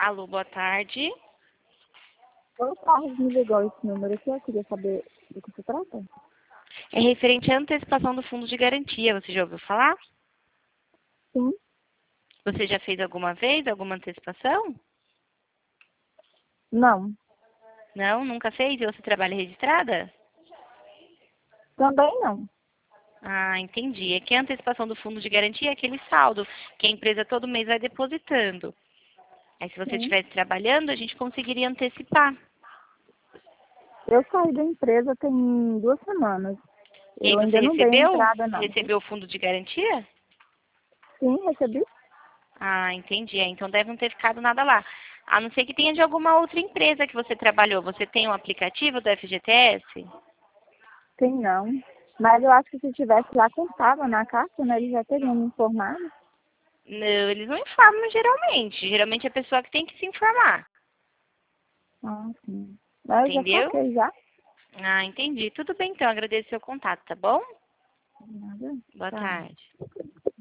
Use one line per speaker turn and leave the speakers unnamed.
Alô, boa tarde.
O Carlos me ligou esse número aqui, eu queria saber do que se trata.
É referente à antecipação do fundo de garantia. Você já ouviu falar?
Sim,
Você já fez alguma vez alguma antecipação?
não.
Não, nunca fez? E você trabalha registrada?
Também não.
Ah, entendi. É que a antecipação do fundo de garantia é aquele saldo que a empresa todo mês vai depositando. Aí, se você
Sim.
estivesse trabalhando, a gente conseguiria antecipar.
Eu saí da empresa tem 2 semanas.
E aí,
Eu
você
ainda não dei
recebeu?
entrada, não.
Recebeu o fundo de garantia?
Sim, recebi?
Ah, entendi. Então deve não ter ficado nada lá. A não ser que tenha de alguma outra empresa que você trabalhou. Você tem um aplicativo do FGTS?
Sim, não. Mas eu acho que se tivesse lá, contava na carta, né? Eles já teriam me informado.
Não, eles não informam geralmente. Geralmente é a pessoa que tem que se informar.
Ah, sim. Mas eu já
Entendeu?
coloquei já.
Ah, entendi. Tudo bem então. Agradeço o seu contato, tá bom?
Nada.
Boa
Tá.
tarde.